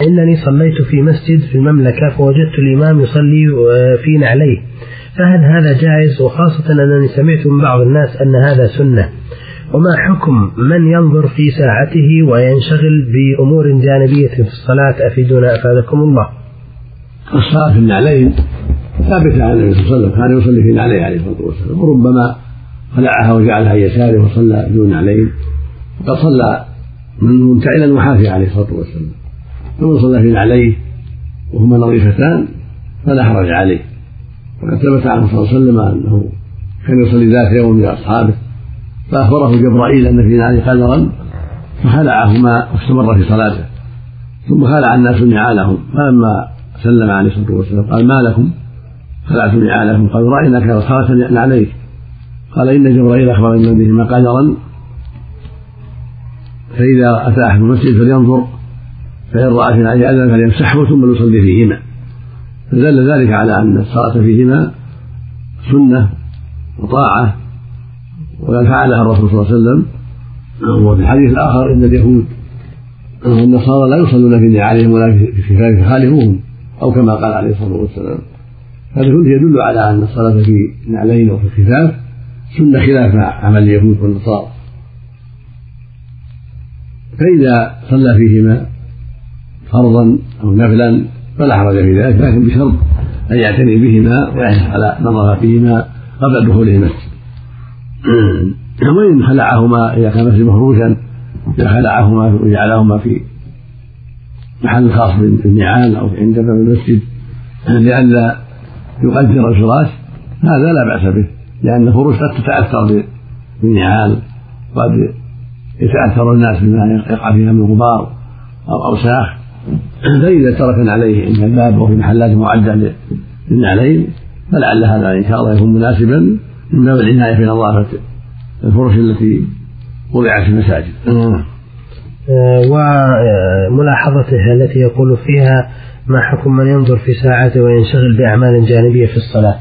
إنني صليت في مسجد في المملكة فوجدت الإمام يصلي في نعليه، فهل هذا جائز؟ وخاصة أنني سمعت من بعض الناس أن هذا سنة، وما حكم من ينظر في ساعته وينشغل بأمور جانبية في الصلاة؟ أفيدونا أفادكم الله. الصلاة في النعلين ثابتة عن النبي صلى الله عليه وسلم، كان يصلي في نعليه عليه الصلاة والسلام، وربما خلعها وجعلها يساره وصلى بدون نعلين، وقد صلى منتعلا وحافيا عليه الصلاة والسلام. ثم صلى في نعليه وهما نظيفتان فلا حرج عليه، وقد ثبت عنه صلى الله عليه وسلم أنه كان يصلي ذات يوم لأصحابه فأخبره جبرائيل أن في نعله قدرا فخلعهما واستمر في صلاته، ثم خلع الناس نعالهم، فلما سلم عليه الصلاة والسلام قال: ما لكم خلعتم نعالكم؟ قالوا: رأيناك خلعت نعليك. قال: إن جبرائيل أخبرني بهما قدرا، فإذا أتى أحد المسجد فلينظر، فإن رأى في نعله أذى فليمسحه ثم يصلي فيهما. فدل ذلك على أن الصلاة فيهما سنة وطاعة، وقد فعلها الرسول صلى الله عليه وسلم. وفي الحديث الآخر: إن اليهود والنصارى لا يصلون في نعالهم ولا في خفافهم فخالفوهم، أو كما قال عليه الصلاة والسلام. هذا كله يدل على أن الصلاة في نعلين وفي الخفاف سنة خلاف عمل اليهود والنصارى. فإذا صلى فيهما فرضا أو نفلا فلا حرج في ذلك، لكن بشرط أن يعتني بهما ويحرص على نظر فيهما قبل دخوله المسجد. وإن خلعهما إذا كان المسجد مفروشا خلعهما وجعلهما في محل خاص بالنعال أو عند باب المسجد لئلا يقدر الفراش، هذا لا بأس به، لأن الفروش قد تتأثر بالنعال، قد يتأثر الناس بما يقع فيها من غبار أو أوساخ. فإذا ترك عليه عند الباب وفي محلات معدة للنعلين فلعل هذا إن شاء الله يكون مناسبا من باب العناية في نظافة الفرش التي وضعت في المساجد. وملاحظته التي يقول فيها: ما حكم من ينظر في ساعته وينشغل بأعمال جانبية في الصلاة؟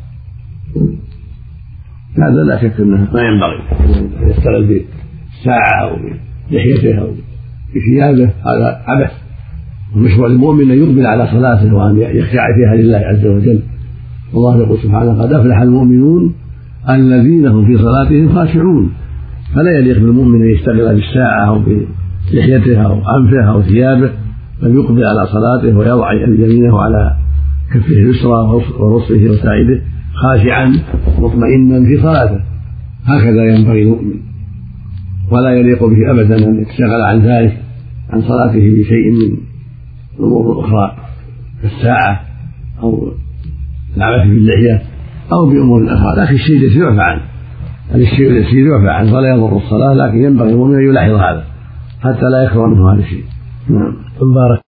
هذا لا شك أنه ما ينبغي أن يشتغل بالساعة أو بلحيته أو بثيابه، هذا عبث. المشروع للمؤمن أن يقبل على صلاته وأن يخشع فيها لله عز وجل. والله يقول سبحانه: قد أفلح المؤمنون الذين هم في صلاتهم خاشعون. فلا يليق بالمؤمن أن يشتغل بالساعة أو بلحيته أو أنفه أو ثيابه، بل يقبل على صلاته ويضع يمينه على كفه اليسرى ورصه وساعده خاشعا مطمئنا في صلاته. هكذا ينبغي المؤمن، ولا يليق به أبدا أن يتشغل عن ذلك عن صلاته بشيء من الأمور الأخرى كالساعة أو العبث باللحية أو بأمور أخرى. لكن الشيء الذي يعفى عنه، الشيء الذي يعفى عنه ولا يضر الصلاة، لكن ينبغي المؤمن أن يلاحظ هذا حتى لا يكثر منه هذا الشيء. مبارك.